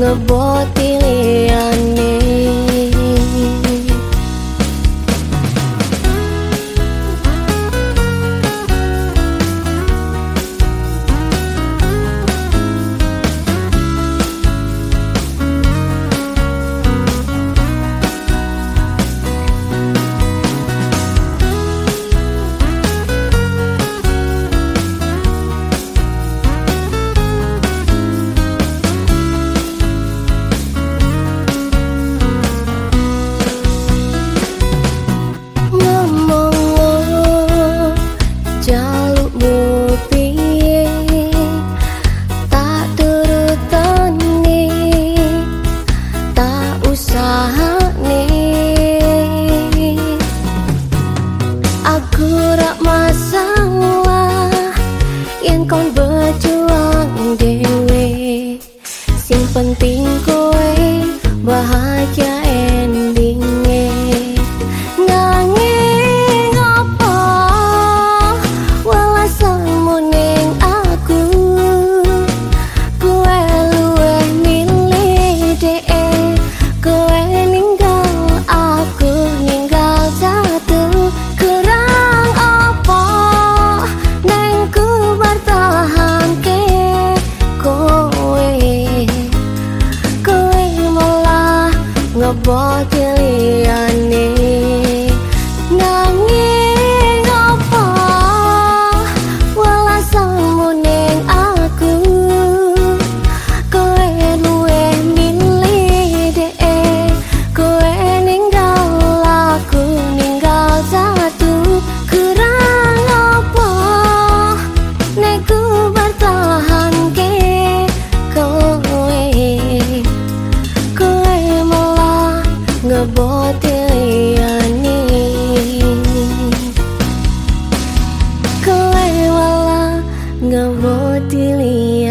ngeboti liyane. Kon berjuang dewe, sing penting kowe bahagia endingnya. Nanging apa welasanmu ning aku, kowe luwih milih dee, kowe ninggal aku ninggal satu. Kurang apa neng ku bertahan ke kowe, kowe malah ngeboti liyane. Nanging apa welasanmu ning aku, kowe luwih milih dee, kowe ninggal aku ninggal satu. Kurang apa nek ku bertahan ke kowe, kowe malah ngeboti liyane, kowe malah ngeboti liyane.